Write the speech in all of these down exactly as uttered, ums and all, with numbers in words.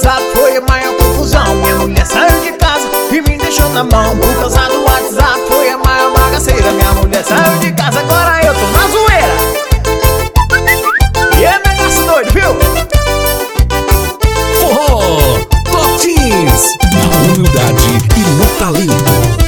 WhatsApp foi a maior confusão. Minha mulher saiu de casa e me deixou na mão. Por causa do WhatsApp foi a maior bagaceira. Minha mulher saiu de casa, agora eu tô na zoeira. E é negócio doido, viu? Forró Top Teens, na humildade e no talento.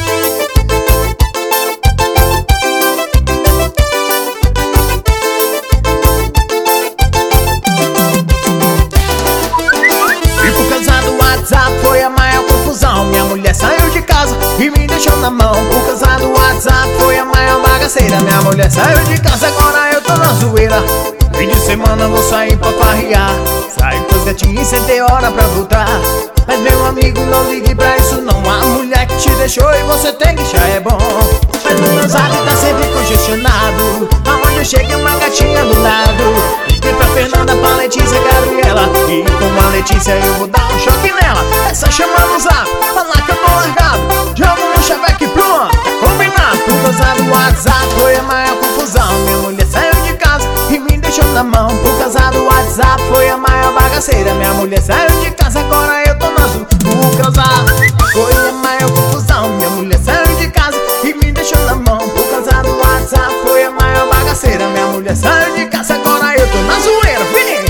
Foi a maior confusão. Minha mulher saiu de casa e me deixou na mão. Por causa do WhatsApp foi a maior bagaceira. Minha mulher saiu de casa, agora eu tô na zoeira. Fim de semana vou sair pra farrear. Saio com os gatinhos sem ter hora pra voltar. Mas meu amigo, não ligue pra isso não. A mulher que te deixou e você tem que já é bom. Mas o meu zap tá sempre congestionado. Aonde eu chego é uma gatinha do lado. Liguei pra Fernanda, pra Letícia, Gabriela. E com a Letícia eu vou dar um choque nela. Essa chama no zap, falar que eu tô largado. Jogo no chaveque pronto, combinado. Por causa do WhatsApp foi a maior confusão. Minha mulher saiu de casa e me deixou na mão. Por causa do WhatsApp foi a maior bagaceira. Minha mulher saiu de casa, agora eu tô na azul. Por causa foi a maior confusão. Minha mulher saiu de casa e me deixou na mão. Por causa do WhatsApp foi a maior bagaceira. Minha mulher saiu de casa, agora eu tô na zoeira, vem!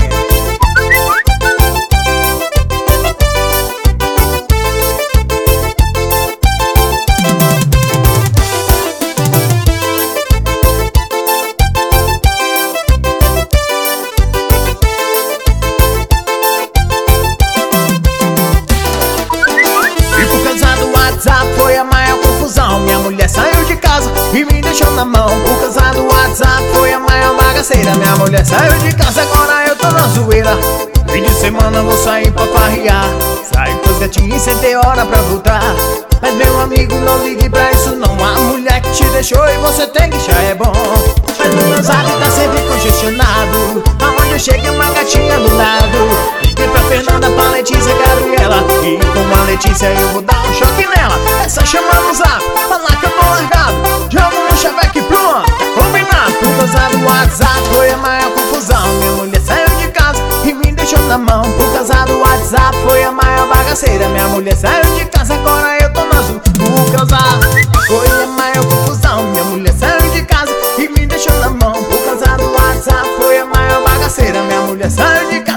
Foi a maior confusão. Minha mulher saiu de casa e me deixou na mão. Por causa do WhatsApp foi a maior bagaceira. Minha mulher saiu de casa, agora eu tô na zoeira. Fim de semana vou sair pra farrear. Saio com os gatinhos sem ter hora pra voltar. Mas meu amigo, não ligue pra isso não. A mulher que te deixou e você tem que já é bom. Mas o meu zap tá sempre congestionado. Aonde eu chego é uma gatinha do lado. Liguei pra Fernanda, pra Letícia, Gabriela. E com a Letícia eu vou dar um choque nela. Essa chama no zap, falar que eu tô largado. Jogo no chaveque pronto, combinado. Por causa do WhatsApp foi a maior confusão. Minha mulher saiu de casa e me deixou na mão. Por causa do WhatsApp foi a maior bagaceira. Minha mulher saiu de casa, agora eu tô na azul. Por causa foi a maior confusão. Minha mulher saiu de casa e me deixou na mão. Por causa do WhatsApp foi a maior bagaceira. Minha mulher saiu de casa.